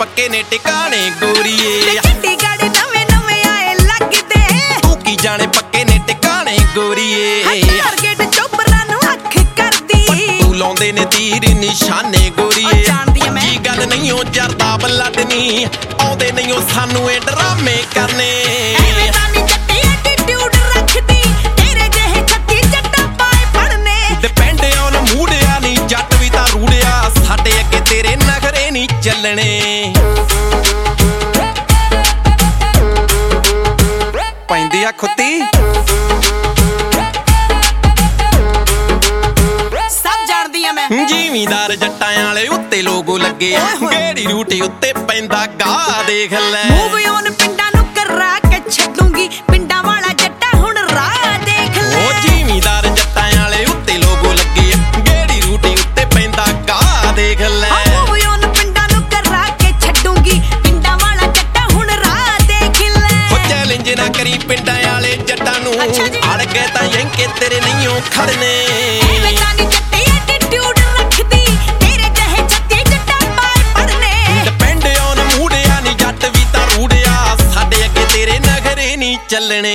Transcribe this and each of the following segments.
ਪੱਕੇ ਨੇ ਟਿਕਾਣੇ ਗੋਰੀਏ। ਚੰਡੀਗੜ੍ਹ ਨਵੇਂ ਨਵੇਂ ਆਏ ਲੱਗਦੇ, ਤੂੰ ਕੀ ਜਾਣੇ ਪੱਕੇ ਨੇ ਟਿਕਾਣੇ ਗੋਰੀਏ। ਟਾਰਗੇਟ ਚੋਬਰਾਂ ਨੂੰ ਅੱਖ ਕਰਦੀ, ਤੂੰ ਲਾਉਂਦੇ ਨੇ ਤੀਰ ਨਿਸ਼ਾਨੇ ਗੋਰੀਏ। ਜਾਣਦੀ ਆ ਮੈਂ ਕੀ ਗੱਲ ਨਹੀਂ ਉਹ ਜਰਦਾ ਬਲੱਡ ਨਹੀਂ ਆਉਂਦੇ ਨਹੀਂ ਉਹ ਸਾਨੂੰ ਇਹ ਡਰਾਮੇ ਕਰਨੇ। ਐਵੇਂ ਤਾਂ ਨੀ ਜੱਟੀ ਐਟੀਟਿਊਡ ਰੱਖਦੀ, ਤੇਰੇ ਜਿਹੇ ਛੱਤੀ ਜੱਟਾਂ ਪਾਏ ਪੜਨੇ। ਡਿਪੈਂਡ ਔਨ ਮੂੜਿਆ ਨਹੀਂ ਜੱਟ ਵੀ ਤਾਂ ਰੂੜਿਆ, ਸਾਡੇ ਅੱਗੇ ਤੇਰੇ ਨਖਰੇ ਨਹੀਂ ਚੱਲਣੇ। ਪੈਂਦੀ ਆ ਖੁੱਤੀ ਸਭ ਜਾਣਦੀ ਆ ਮੈਂ। ਜ਼ਿਮੀਂਦਾਰ ਜੱਟਾਂ ਵਾਲੇ ਉੱਤੇ ਲੋਗੋ ਲੱਗੇ ਆ, ਗੇੜੀ ਰੂਟੀ ਉੱਤੇ ਪੈਂਦਾ ਗਾ ਦੇਖ ਲੈ। ਮੂਵ ਔਨ ਪਿੰਡਾਂ ਨੂੰ ਕਰਾ ਕੇ ਛੱਡੂੰਗੀ, ਪਿੰਡਾਂ ਵਾਲਾ ਜੱਟਾ ਹੁਣ ਰਾਹ ਦੇਖ ਲੈ। ਉਹ ਜ਼ਿਮੀਂਦਾਰ ਜੱਟਾਂ ਵਾਲੇ ਉੱਤੇ ਲੋਗੋ ਲੱਗੇ ਆ, ਗੇੜੀ ਰੂਟੀ ਉੱਤੇ ਪੈਂਦਾ ਗਾ ਦੇਖ ਲੈ। ਮੂਵ ਔਨ ਪਿੰਡਾਂ ਨੂੰ ਕਰਾ ਕੇ ਛੱਡੂੰਗੀ, ਪਿੰਡਾਂ ਵਾਲਾ ਜੱਟਾ ਹੁਣ ਰਾਹ ਦੇਖ ਲੈ। ਉਹ ਚੈਲੰਜ ਨਾ ਕਰੀ ਪਿੰਡਾਂ ਵਾਲੇ ਜੱਟਾਂ ਨੂੰ, ਅੜ ਗਏ ਤਾਂ ਯੰਕੇ ਤੇਰੇ ਨਹੀਂ ਉਹ ਖੜਨੇ। ਐਵੇਂ ਤਾਂ ਨੀ ਜੱਟੀ ਐਟੀਟਿਊਡ ਰੱਖਦੀ, ਤੇਰੇ ਜਿਹੇ ਛੱਤੀ ਜੱਟਾਂ ਪਾਏ ਪੜਨੇ। ਡਿਪੈਂਡ ਔਨ ਮੂੜਿਆ ਨਹੀਂ ਜੱਟ ਵੀ ਤਾਂ ਰੂੜਿਆ, ਸਾਡੇ ਅੱਗੇ ਤੇਰੇ ਨਖਰੇ ਨਹੀਂ ਚੱਲਣੇ।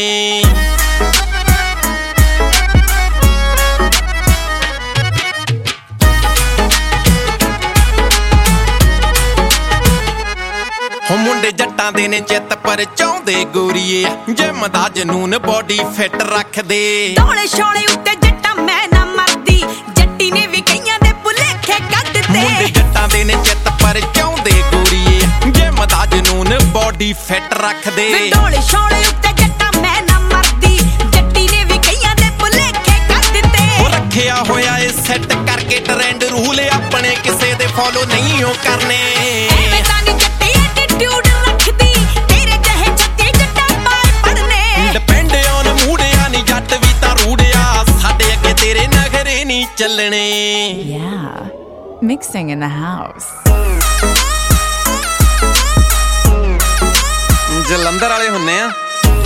ਹੋ ਮੁੰਡੇ ਜੱਟਾਂ ਦੇ ਨੇ ਚਿੱਤ ਪਰ ਚਾਹੁੰਦੇ ਗੋਰੀਏ, ਜਿਮ ਦਾ ਜਨੂਨ ਬੋਡੀ ਫਿੱਟ ਰੱਖਦੇ। ਢੋਲੇ ਛੋਲੇ ਉੱਤੇ ਜੱਟਾ ਮੈਂ ਨਾ ਮਰਦੀ, ਜੱਟੀ ਨੇ ਵੀ ਕਈਆਂ ਦੇ ਭੁਲੇਖੇ ਕੱਢ ਤੇ। ਮੁੰਡੇ ਜੱਟਾਂ ਦੇ ਨੇ ਚਿੱਤ ਪਰ ਚਾਹੁੰਦੇ ਗੋਰੀਏ, ਜਿਮ ਦਾ ਜਨੂਨ ਬੋਡੀ ਫਿੱਟ ਰੱਖਦੇ। ਢੋਲੇ ਛੋਲੇ ਉੱਤੇ ਜੱਟਾ ਮੈਂ ਨਾ ਮਰਦੀ, ਜੱਟੀ ਨੇ ਵੀ ਕਈਆਂ ਦੇ ਭੁਲੇਖੇ ਕੱਢ ਤੇ। ਉਹ ਰੱਖਿਆ ਹੋਇਆ ਏ ਸੈੱਟ ਕਰਕੇ ਟ੍ਰੈਂਡ ਰੂਲ, ਆਪਣੇ ਕਿਸੇ ਦੇ ਫੋਲੋ ਨਹੀਂ ਉਹ ਕਰਨੇ। ਐਵੇਂ ਤਾਂ ਨੀ ਜੱਟੀ ਐਟੀਟਿਊਡ ਰੱਖਦੀ, ਤੇਰੇ ਜਿਹੇ ਛੱਤੀ ਜੱਟਾਂ ਪਾਏ ਪੜਨੇ। ਡਿਪੈਂਡ ਔਨ ਮੂੜਿਆ ਨਹੀਂ ਜੱਟ ਵੀ ਤਾਂ ਰੂੜਿਆ, ਸਾਡੇ ਅੱਗੇ ਤੇਰੇ ਨਖਰੇ ਨਹੀਂ ਚੱਲਣੇ। Yeah, mixing in the house. Jalandhar ਵਾਲੇ ਹੁੰਨੇ ਆ।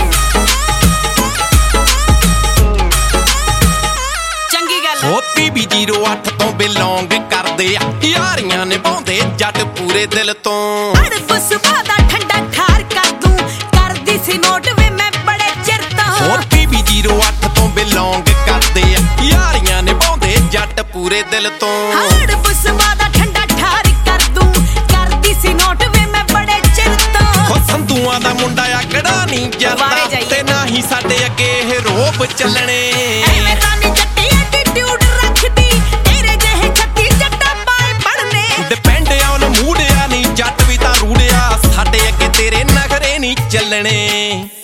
ਚੰਗੀ ਗੱਲ ਉਹ PB08 ਤੋਂ ਬਿਲੋਂਗ ਕਰਦੇ ਆ, ਯਾਰੀਆਂ ਨਿਭਾਉਂਦੇ ਜੱਟ ਪੂਰੇ ਦਿਲ ਤੋਂ। ਅੜਬ ਸੁਭਾ ਦਾ ਠੰਡਾ ਠਾਰ ਕਰ ਦੂੰ, ਕਰਦੀ ਸੀ ਨੋਟ ਵੇ ਮੈਂ ਬੜੇ ਚਿਰ ਤੋਂ। ਹੋਰ PB08 ਤੋਂ ਬਿਲੋਂਗ ਕਰਦੇ ਆ, ਯਾਰੀਆਂ ਨਿਭਾਉਂਦੇ ਜੱਟ ਪੂਰੇ ਦਿਲ ਤੋਂ। ਅੜਬ ਸੁਭਾ ਦਾ ਠੰਡਾ ਠਾਰ ਕਰ ਦੂੰ, ਕਰਦੀ ਸੀ ਨੋਟ ਵੇ ਮੈਂ ਬੜੇ ਚਿਰ ਤੋਂ। ਹੋ ਸੰਧੂਆਂ ਦਾ ਮੁੰਡਾ ਆਕੜਾ ਨਹੀਂ ਜਰਦਾ, ਤੇ ਨਾ ਹੀ ਸਾਡੇ ਅੱਗੇ ਇਹ ਰੋਬ ਚੱਲਣੇ। ਐਵੇਂ ਤਾਂ ਨੀ ਜੱਟੀ ਐਟੀਟਿਊਡ ਰੱਖਦੀ, ਤੇਰੇ ਜਿਹੇ ਛੱਤੀ ਜੱਟਾਂ ਪਾਏ ਪੜਨੇ। ਡਿਪੈਂਡ ਔਨ ਮੂੜਿਆ ਨਹੀਂ ਜੱਟ ਵੀ ਤਾਂ ਰੂੜਿਆ, ਸਾਡੇ ਅੱਗੇ ਤੇਰੇ ਨਖਰੇ ਨਹੀਂ ਚੱਲਣੇ।